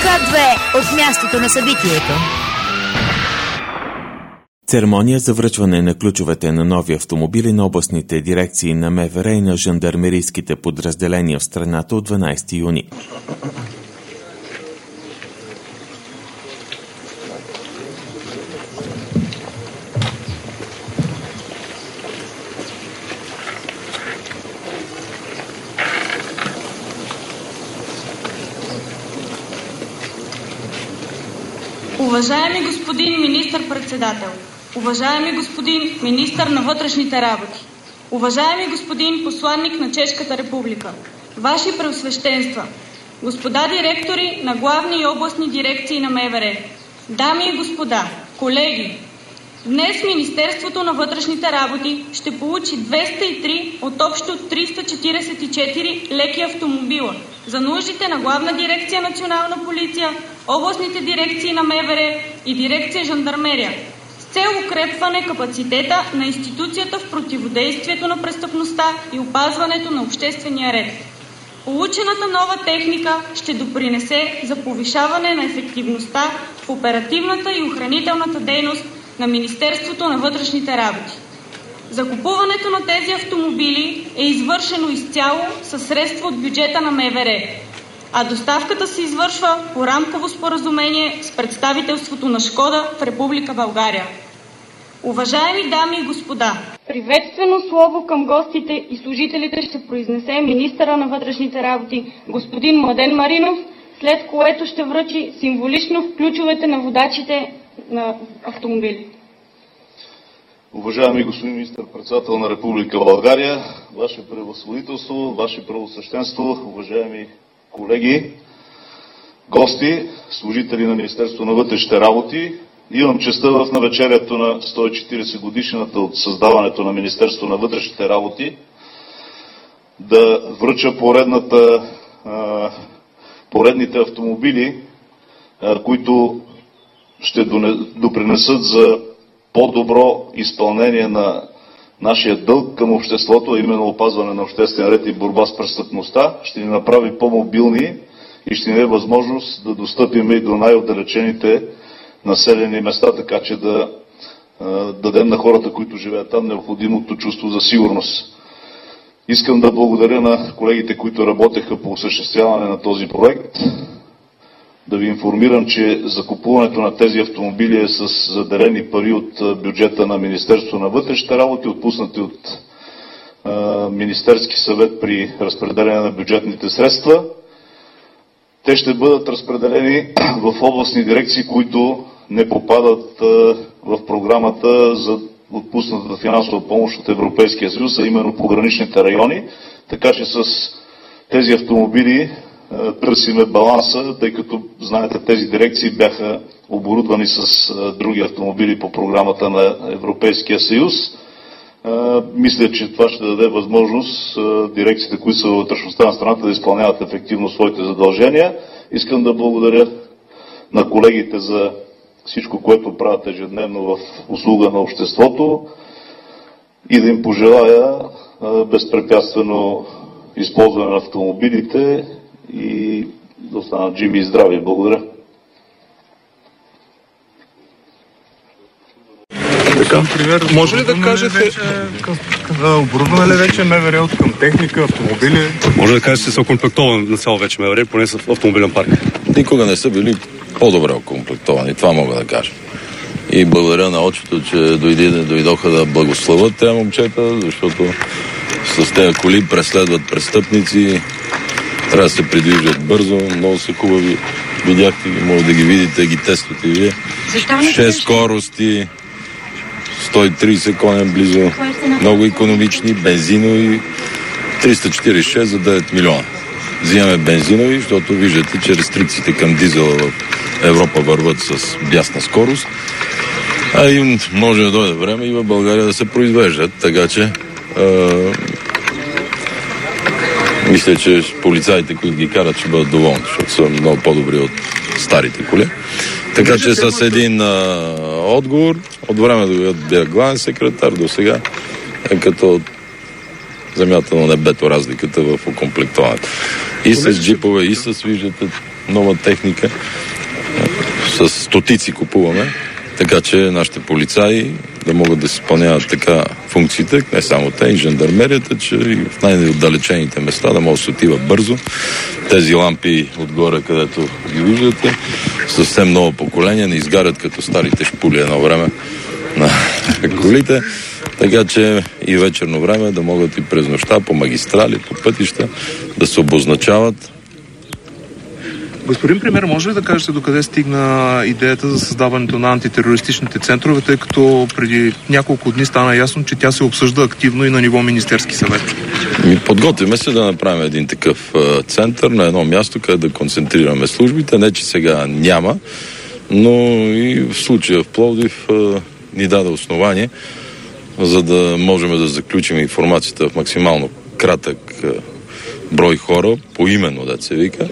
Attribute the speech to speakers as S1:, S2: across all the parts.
S1: К2 от мястото на събитието.
S2: Церемония за връчване на ключовете на нови автомобили на областните дирекции на МВР и на жандармерийските подразделения в страната от 12 юни.
S3: Уважаеми господин министър-председател, уважаеми господин министър на вътрешните работи, уважаеми господин посланник на Чешката република, Ваши преосвещенства, господа директори на главни и областни дирекции на МВР, дами и господа, колеги, днес Министерството на вътрешните работи ще получи 203 от общо 344 леки автомобила за нуждите на Главна дирекция Национална полиция, областните дирекции на МВР и дирекция жандармерия, с цел укрепване капацитета на институцията в противодействието на престъпността и опазването на обществения ред. Получената нова техника ще допринесе за повишаване на ефективността в оперативната и охранителната дейност на Министерството на вътрешните работи. Закупуването на тези автомобили е извършено изцяло със средства от бюджета на МВР, а доставката се извършва по рамково споразумение с представителството на Шкода в Република България. Уважаеми дами и господа, приветствено слово към гостите и служителите ще произнесе министъра на вътрешните работи господин Младен Маринов, след което ще връчи символично ключовете на водачите на автомобили.
S4: Уважаеми господин министър-председател на Република България, Ваше превъзходителство, Ваше преосвещенство, уважаеми колеги, гости, служители на Министерството на вътрешните работи, имам честта в навечерието на 140 годишната от създаването на Министерството на вътрешните работи да връча поредните автомобили, които ще допринесат за по-добро изпълнение на нашия дълг към обществото, а именно опазване на обществен ред и борба с престъпността, ще ни направи по-мобилни и ще ни даде възможност да достъпим и до най-отдалечените населени места, така че да дадем на хората, които живеят там, необходимото чувство за сигурност. Искам да благодаря на колегите, които работеха по осъществяване на този проект. Да ви информирам, че закупуването на тези автомобили е с заделени пари от бюджета на Министерството на вътрешните работи, отпуснати от Министерски съвет при разпределение на бюджетните средства. Те ще бъдат разпределени в областни дирекции, които не попадат в програмата за отпуснатата финансова помощ от Европейския съюз, а именно пограничните райони. Така че с тези автомобили търсиме баланса, тъй като, знаете, тези дирекции бяха оборудвани с други автомобили по програмата на Европейския съюз. Мисля, че това ще даде възможност дирекциите, които са във вътрешността на страната, да изпълняват ефективно своите задължения. Искам да благодаря на колегите за всичко, което правят ежедневно в услуга на обществото и да им пожелая безпрепятствено използване на автомобилите и да останат живи и здрави. Благодаря.
S5: Така, може ли да кажете... Оборудване ли вече МВР от към техника, автомобили?
S6: Може да кажете, че са окомплектовани на цяло вече МВР, поне са в автомобилен парк.
S7: Никога не са били по-добре окомплектовани, това мога да кажа. И благодаря на очето, че дойдоха да благословят тези момчета, защото с тези коли преследват престъпници, трябва да се придвижат бързо, много са хубави. Видяхте ги, може да ги видите, ги тествате вие. 6 скорости, 130 коня близо, много икономични, бензинови, 346 за 9 милиона. Взимаме бензинови, защото виждате, че рестрикциите към дизела в Европа върват с бясна скорост, а им може да дойде време и в България да се произвеждат, така че мисля, че полицаите, които ги карат, ще бъдат доволни, защото са много по-добри от старите коли. Така че с един отговор, от време да бях главен секретар до сега, е като земята на небето разликата в окомплектоването. И с джипове, и с, виждате, нова техника. С стотици купуваме, така че нашите полицаи да могат да се изпълняват така функциите, не само те, и жандармерията, че и в най-отдалечените места да може да се отива бързо. Тези лампи отгоре, където ги виждате, съвсем ново поколение, не изгарят като старите шпули едно време на колите, така че и вечерно време да могат и през нощта по магистрали, по пътища да се обозначават.
S5: Господин премиер, може ли да кажете докъде стигна идеята за създаването на антитерористичните центрове, тъй като преди няколко дни стана ясно, че тя се обсъжда активно и на ниво Министерски съвет?
S7: Подготвяме се да направим един такъв център на едно място, където да концентрираме службите. Не, че сега няма, но и в случая в Пловдив ни даде основание, за да можем да заключим информацията в максимално кратък брой хора, поименно да се вика.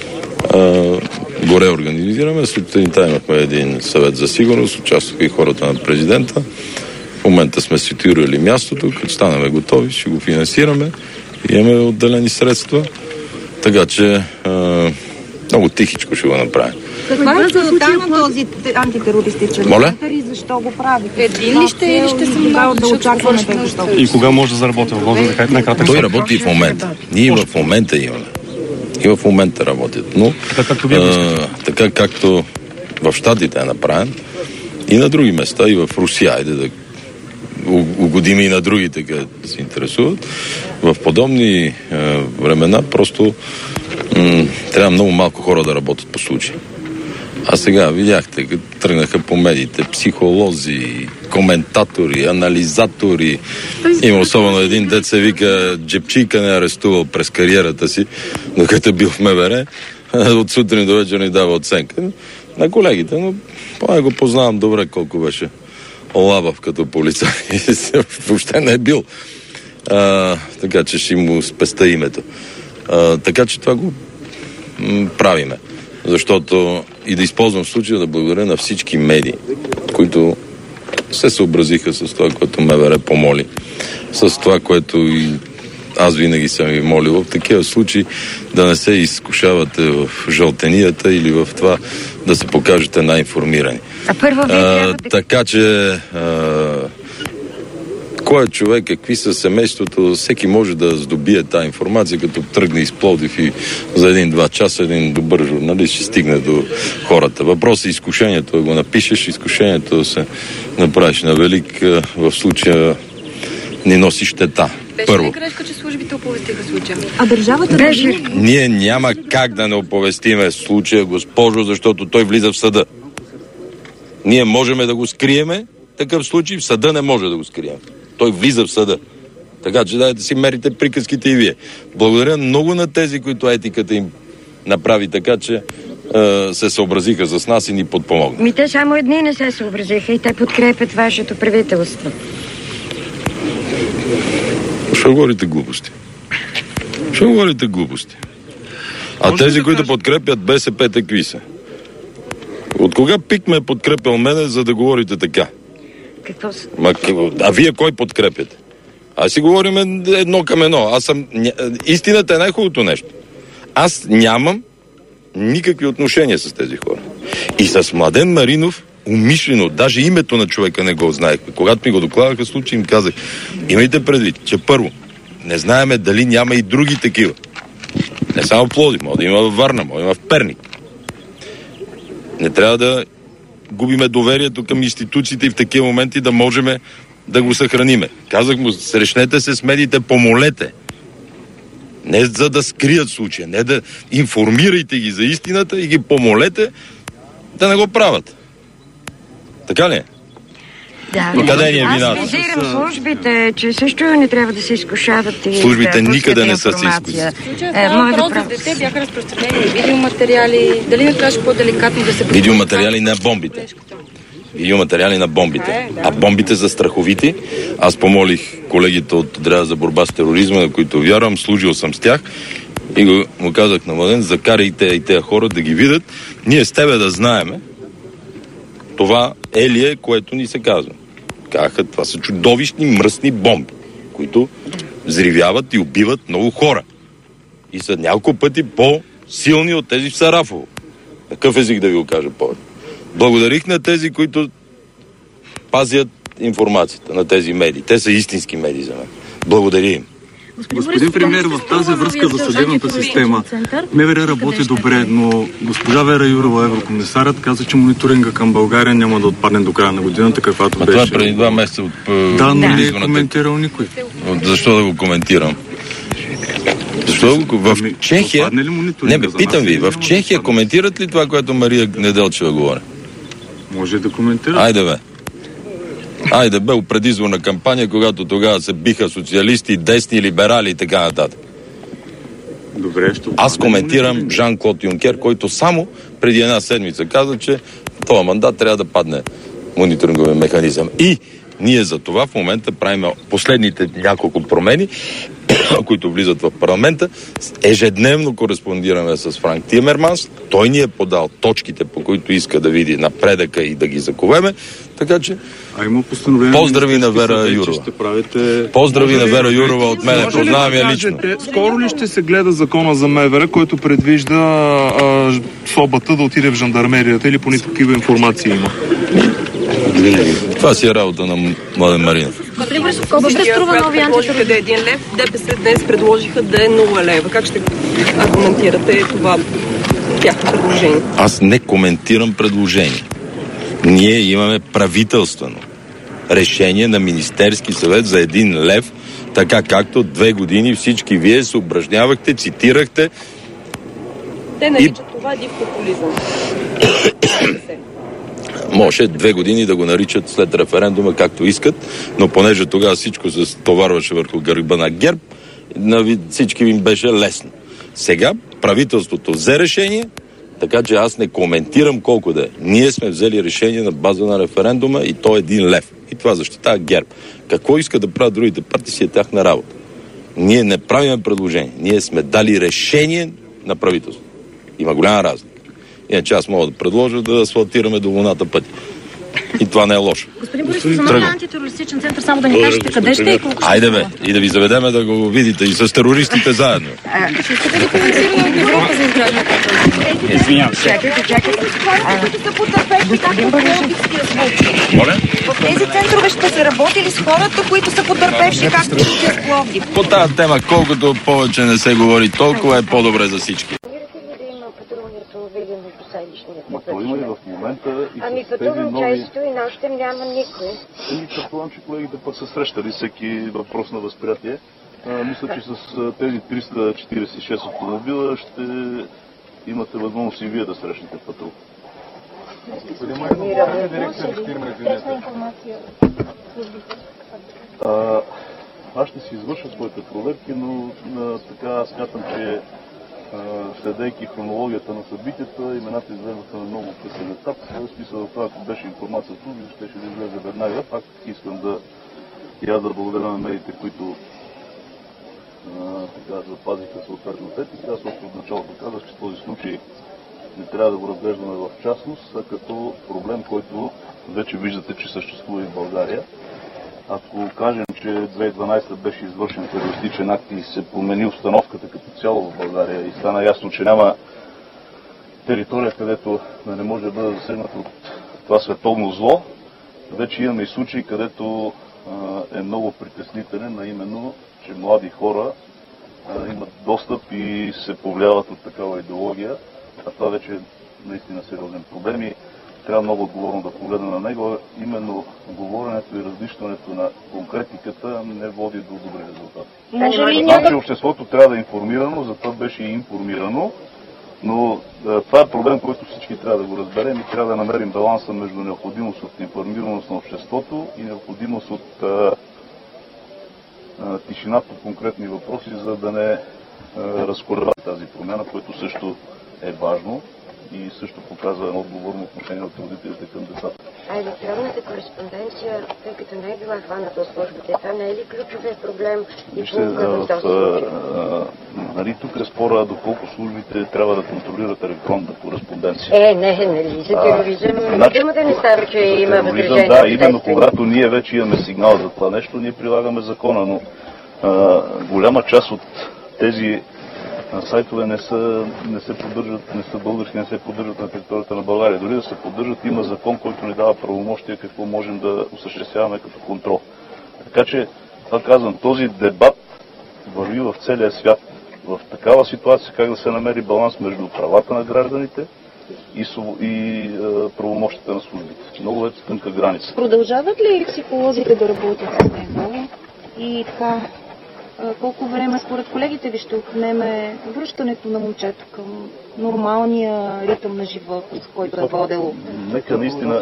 S7: Горе организираме. Сутринта имахме един съвет за сигурност, участваха и хората на президента. В момента сме ситуирали мястото, като станаме готови, ще го финансираме. Имаме отделени средства, така че много тихичко ще го направим.
S8: Каква е целта на този антитерористичен център и защо го правите? Един ли ще или ще се много да очакваме?
S6: И кога може да заработи?
S7: Той работи в момента. Ние в момента имаме. И в момента работят. Но така както в Щатите е направен, и на други места, и в Русия, айде да угодим и на другите, където се интересуват. В подобни времена просто трябва много малко хора да работят по случая. А сега видяхте, като тръгнаха по медиите психолози, коментатори, анализатори. Има особено един дет се вика Джепчийка не арестувал през кариерата си, докато бил в МВР. От сутрин до вечер ни дава оценка на колегите, но поне го познавам добре колко беше лабав като полицай. Въобще не е бил. Така че ще му спеста името. Така че това го правиме. Защото и да използвам случая да благодаря на всички медии, които се съобразиха с това, което МВР помоли, с това, което и аз винаги съм ви молил в такива случаи да не се изкушавате в жълтенията или в това да се покажете най-информирани. Така че кой е човек, какви са семейството, всеки може да здобие тази информация, като тръгне из Пловдив и за 1-2 часа един добър журналист ще стигне до хората. Въпросът е изкушението да го напишеш, изкушението да се направиш на велик, в случая ни носи щета. Първо.
S8: Беше ли грешка, че службите оповестиха случая? А държавата
S7: беше? Ние няма как да не оповестиме случая, госпожо, защото той влиза в съда. Ние можем да го скриеме, такъв случай в съда не може да го скрием. Той влиза в съда. Така че дайте си мерите приказките и вие. Благодаря много на тези, които етиката им направи така, че се съобразиха с нас и ни подпомогнаха.
S9: Те само едни не се съобразиха и те подкрепят вашето правителство.
S7: Ще говорите глупости. А тези, които подкрепят БСП, такви са. От кога ПИК ме е подкрепил мене, за да говорите така?
S9: Какво са?
S7: А вие кой подкрепяте? Аз си говорим едно към едно. Истината е най-хубавото нещо. Аз нямам никакви отношения с тези хора. И с Младен Маринов умишлено, даже името на човека не го знаехме. Когато ми го докладаха случай, им казах, имайте предвид, че първо, не знаеме дали няма и други такива. Не само в Пловдив, може да има във Варна, може да има в Перник. Не трябва да губиме доверието към институциите и в такива моменти да можем да го съхраниме. Казах му, срещнете се с медиите, помолете. Не за да скрият случая, не да информирайте ги за истината и ги помолете да не го правят. Така ли е?
S9: Да.
S7: Къде ни е вината?
S9: Аз визирам службите, че също не трябва да се изкушават и
S7: службите никъде не са се изкушават.
S8: Въпрос за дете бяха разпространени видеоматериали. Дали не трябваше по-деликатно да се...
S7: Видеоматериали на бомбите. Видеоматериали на бомбите. А бомбите за страховити. Аз помолих колегите от Отряда за борба с тероризма, на които вярвам, служил съм с тях и му казах на Младен, закарайте и тези хора да ги видят. Ние с тебе да знаеме това е ли е, което ни се казва. Казаха, това са чудовищни мръсни бомби, които взривяват и убиват много хора. И са няколко пъти силни от тези в Сарафово. Какъв език да ви го кажа повече? Благодарих на тези, които пазят информацията на тези медии. Те са истински медии за мен. Благодаря им.
S10: Господин премиер, в тази връзка за съдебната система МВР работи добре, но госпожа Вера Юрова, еврокомисарът, каза, че мониторинга към България няма да отпадне до края на годината, каквато беше.
S7: Това е преди 2 месеца от...
S10: Да, но не е коментирал никой.
S7: Защо да го коментирам? Защо в Чехия... Не бе, питам ви, в Чехия коментират ли това, което Мария Неделчева говори?
S10: Може да коментира.
S7: Айде бе, предизборна кампания, когато тогава се биха социалисти, десни, либерали и така нататък.
S10: Добре,
S7: аз коментирам Жан-Клод Юнкер, който само преди 1 седмица каза, че това мандат трябва да падне мониторинговия механизъм. И ние за това в момента правим последните няколко промени, които влизат в парламента. Ежедневно кореспондираме с Франк Тимерманс. Той ни е подал точките, по които иска да види напредъка и да ги заковеме. Така че поздрави на Вера Юрова. Поздрави на Вера Юрова от мен. Познавам я лично.
S5: Скоро ли ще се гледа закона за МВР, който предвижда ФОБ-та да отиде в жандармерията, или поне такива информации има?
S7: Това си е работа на Младен Маринов.
S8: Колко ще струва нови антитерористи? Да е 1 лев, ДПС днес предложиха да е 0 лева. Как ще аргументирате това тяхно предложение?
S7: Аз не коментирам предложение. Ние имаме правителствено решение на Министерски съвет за 1 лев, така както 2 години всички вие се упражнявахте, цитирахте.
S8: Те наричат това див популизъм.
S7: Може 2 години да го наричат след референдума както искат, но понеже тогава всичко се стоварваше върху гърба на ГЕРБ, всички им беше лесно. Сега правителството взе решение, така че аз не коментирам колко да е. Ние сме взели решение на база на референдума и то е 1 лев. И това защитава ГЕРБ. Какво иска да правят другите партии, си е тяхна работа. Ние не правим предложение. Ние сме дали решение на правителството. Има голяма разлика. Иначе аз мога да предложа да асфалтираме до Луната пътя. И това не е лошо.
S11: Господин Борисов, за новия антитерористичен център, само да ни кажете къде ще и колко ще...
S7: Айде бе, и да ви заведеме да го видите и с терористите заедно.
S11: Ще искате ли финансиране от Европа за изграждането?
S9: Извинявам се. Чакайте.
S8: Които са потърпевши, както в Пловдивския случай.
S7: Моля?
S8: В тези центрове ще се работили с хората, които са потърпевши, както в Пловдив.
S7: По тази тема, колкото повече не се говори, толкова е по-добре за всички.
S4: То има и в момента и
S9: ами
S4: с тези
S9: пътувам
S4: нови...
S9: често и нощем няма никой.
S4: Предполагам, че колегите пък са срещали всеки въпрос на възприятие. Мисля, че с тези 346 автомобила ще имате възможност и вие да срещнете патрул. Аз ще си извърша своите проверки, но така смятам, че следейки хронологията на събитията, имената излезаха на много късен етап. В смисъл това, ако беше информацията, ще да излезе веднага. Пак искам да и аз да благодаря на медиите, които запазиха съответната етика. Аз още от началото казах, че този случай не трябва да го разглеждаме в частност, а като проблем, който вече виждате, че съществува и в България. Ако кажем, че 2012 беше извършен терористичен акт и се промени обстановката като цяло в България и стана ясно, че няма територия, където не може да бъде засегнат от това световно зло, вече имаме и случаи, където е много притеснителен, а именно, че млади хора имат достъп и се повлияват от такава идеология, а това вече е наистина сериозен проблем и трябва много отговорно да погледна на него. Именно говоренето и раздишването на конкретиката не води до добри резултати. Значи обществото трябва да е информирано, затова беше и информирано, но това е проблем, който всички трябва да го разберем и трябва да намерим баланса между необходимост от информираност на обществото и необходимост от тишина по конкретни въпроси, за да не разколеба тази промяна, което също е важно и също показва едно отговорно отношение от родителите към децата.
S9: А електронната кореспонденция, тъй като не е била хваната от службите, това не е ли ключовия проблем и полука в този случай?
S4: Тук е спора доколко службите трябва да контролират електронната кореспонденция.
S9: Не, за тероризъм. Няма да не става, че има възражение.
S4: Да, именно когато ние вече имаме сигнал за това нещо, ние прилагаме закона, но голяма част от тези сайтове не се поддържат, не са български, не се поддържат на територията на България. Дори да се поддържат, има закон, който ни дава правомощия какво можем да осъществяваме като контрол. Така че, това казвам, този дебат върви в целия свят. В такава ситуация как да се намери баланс между правата на гражданите и правомощите на службите. Много е тънка граница.
S12: Продължават ли психолозите да работят с него? И така, колко време според колегите ви ще отнеме връщането на момчето към нормалния ритъм на живот, с който е водело?
S4: Нека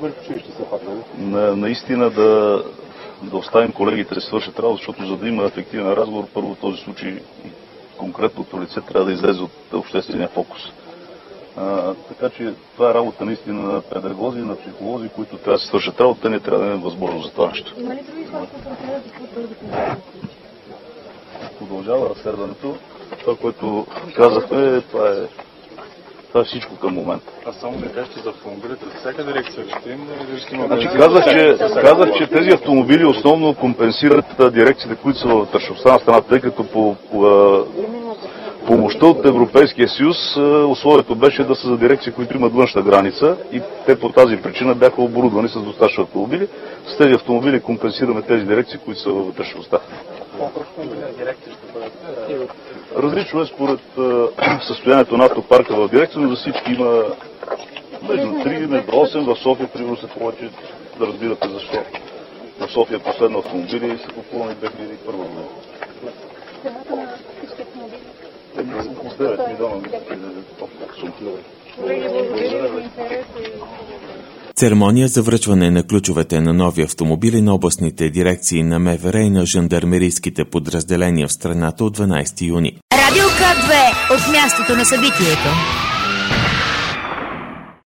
S4: наистина да оставим колегите да свършат работа, защото за да има ефективен разговор, първо в този случай конкретното лице трябва да излезе от обществения фокус. Така че това е работа наистина на педагози, на психолози, които трябва да се свършат работа, не трябва да имаме възможност за това нещо.
S12: Има ли други хора, които
S4: продължава разследването? Това, което казахме, това е всичко към момента.
S10: А само не кажете за автомобилите, за всяка дирекция ще има?
S4: Значи казах, че тези автомобили основно компенсират дирекциите, които са в вътрешността на страната, тъй като по помощта от Европейския съюз условието беше да са за дирекции, които имат външна граница и те по тази причина бяха оборудвани с достатъчно автомобили. С тези автомобили компенсираме тези дирекции, които са във вътрешността. Различно е според състоянието на автопарка в дирекция, но за всички има между 3 и между 8. В София примерно се повече, да разбирате защо. В София последно автомобили са купувани 2001 година. 9 милиона.
S2: Церемония за връчване на ключовете на нови автомобили на областните дирекции на МВР и на жандармерийските подразделения в страната от 12 юни.
S1: Радио К2 от мястото на събитието.